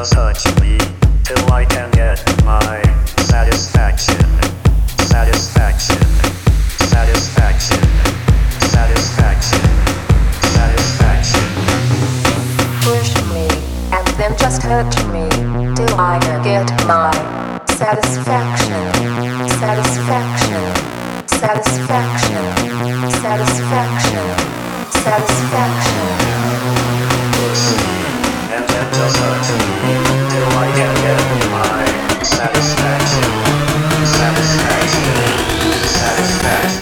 just hurt me till I can get my satisfaction. Satisfaction. Satisfaction. Satisfaction. Satisfaction. Push me and then just hurt me till I can get my satisfaction. Satisfaction. Satisfaction. Satisfaction. Satisfaction. Push me and then just hurt me till I can get my satisfaction. Satisfaction. Satisfaction.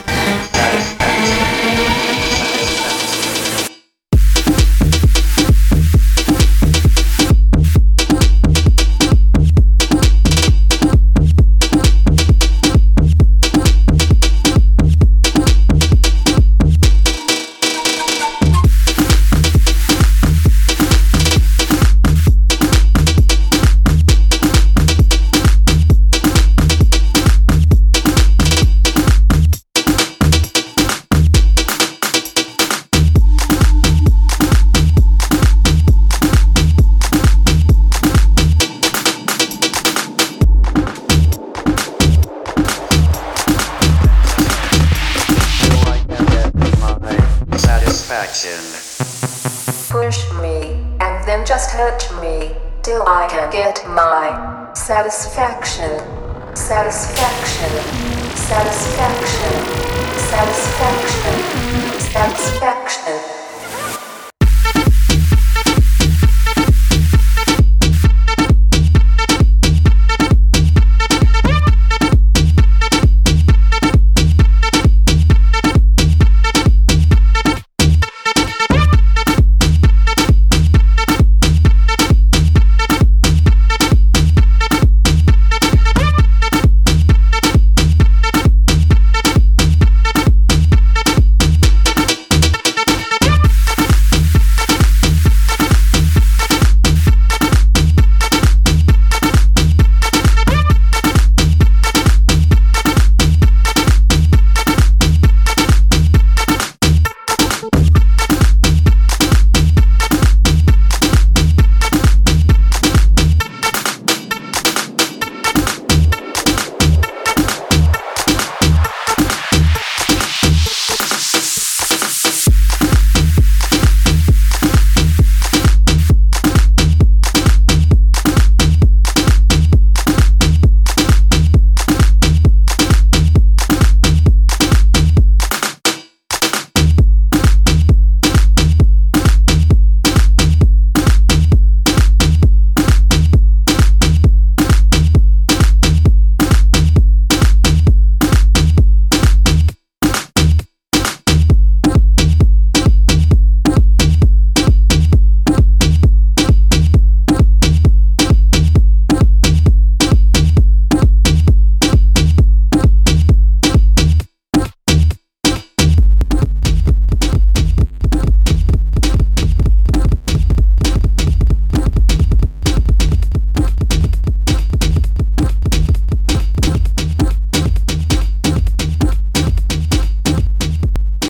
Push me and then just hurt me till I can get my satisfaction. Satisfaction. Satisfaction. Satisfaction. Satisfaction.